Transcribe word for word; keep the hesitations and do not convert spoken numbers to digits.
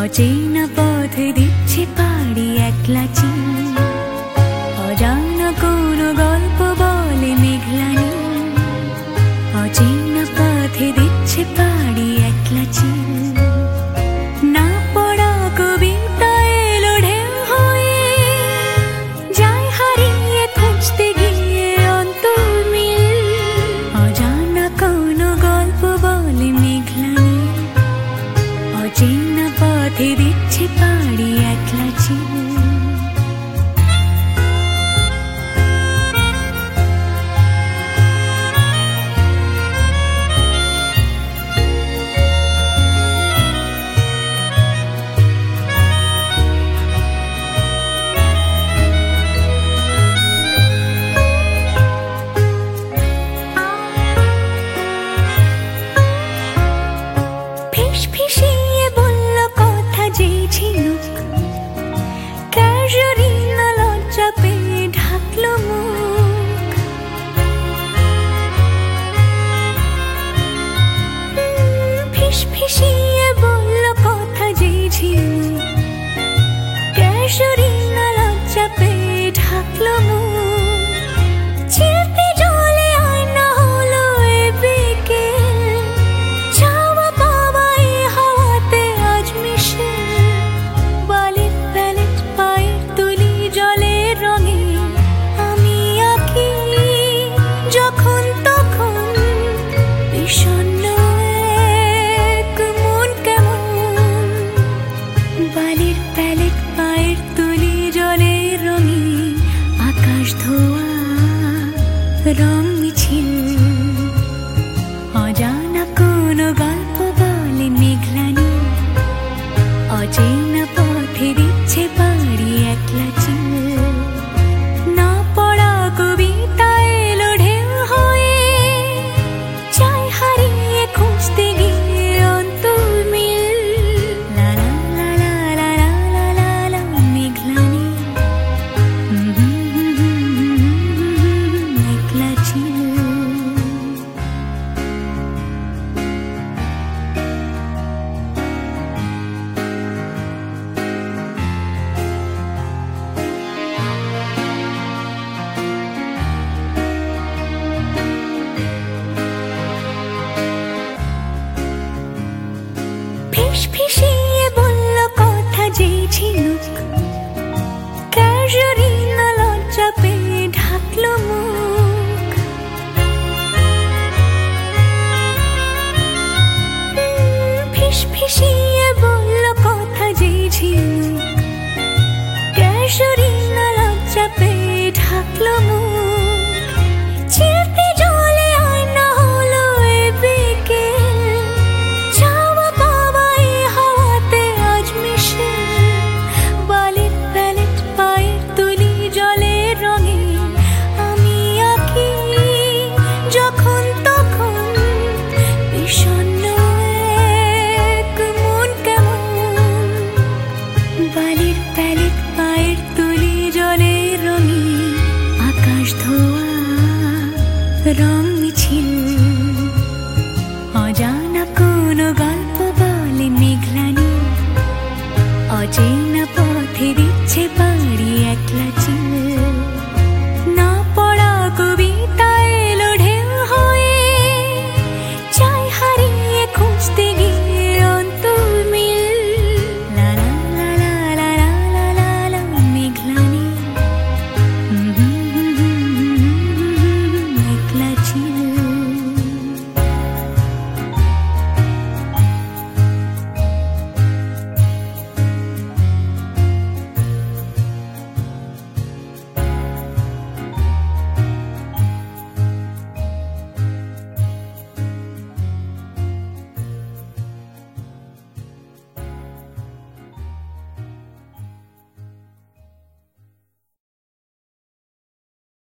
অচেনা পথে দিচ্ছে পাড়ি একলা চিন, অজানা কোনো গল্প বলে মেঘলা নীল। অচেনা পথে দিচ্ছে পাড়ি একলা চিন, না পড়া কবিতা এলো ঢেউ হয়ে, যায় হারিয়ে খুঁজতে গিয়ে অন্তর্মিল। অজানা কোনো গল্প বলে মেঘলা নীল, অচেনা পথে দিচ্ছে পাড়ি একলা চিন। রং মিছিল, অজানা কোনো গল্প বলে মেঘলা নীল, অচেনা পথে দিচ্ছে পাড়ি একলা চিল। না পড়া কবিতা এলো ঢেউ হয়ে, যায় হারিয়ে খুঁজতে গিয়ে অন্তর্মিল। লা লা লা লা লা লা লা লা মেঘলা নীল, ফিসফিসিয়ে বলল কথা যে ঝিনুক, ক্যাজুরিনা লজ্জা পেয়ে ঢাকলো মুখ। ফিসফিসিয়ে বলল কথা যে ঝিনুক, ক্যাজুরিনা লজ্জা পেয়ে ঢাকলো মুখ। চিলতে জলে আয়না হলো এ বিকেল, চাওয়া পাওয়া এই হাওয়াতে আজ মিশে। বালির প্যালেট পায়ের তুলি জলের রঙে, আমি আঁকি যখন তখন বিষয়